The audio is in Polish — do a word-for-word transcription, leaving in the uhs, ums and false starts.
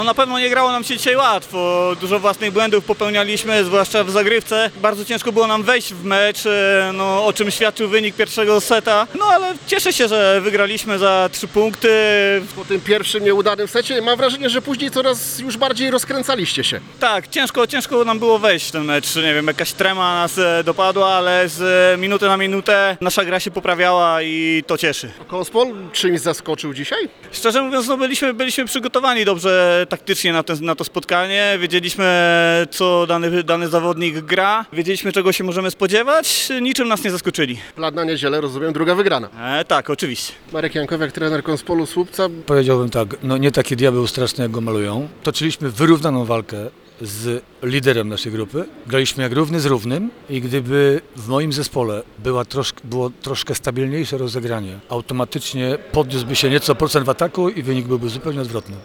No na pewno nie grało nam się dzisiaj łatwo, dużo własnych błędów popełnialiśmy, zwłaszcza w zagrywce. Bardzo ciężko było nam wejść w mecz, no, o czym świadczył wynik pierwszego seta. No ale cieszę się, że wygraliśmy za trzy punkty. Po tym pierwszym nieudanym secie mam wrażenie, że później coraz już bardziej rozkręcaliście się. Tak, ciężko, ciężko nam było wejść w ten mecz, nie wiem, jakaś trema nas e, dopadła, ale z e, minuty na minutę nasza gra się poprawiała i to cieszy. Konspol czymś zaskoczył dzisiaj? Szczerze mówiąc, no byliśmy, byliśmy przygotowani dobrze taktycznie na, ten, na to spotkanie, wiedzieliśmy, co dany, dany zawodnik gra, wiedzieliśmy, czego się możemy spodziewać, niczym nas nie zaskoczyli. Plan na niedzielę, rozumiem, druga wygrana. E, tak, oczywiście. Marek Jankowiak, trener Konspolu Słupca. Powiedziałbym tak, no nie taki diabeł straszny, jak go malują. Toczyliśmy wyrównaną walkę z liderem naszej grupy. Graliśmy jak równy z równym i gdyby w moim zespole była trosz, było troszkę stabilniejsze rozegranie, automatycznie podniósłby się nieco procent w ataku i wynik byłby zupełnie odwrotny.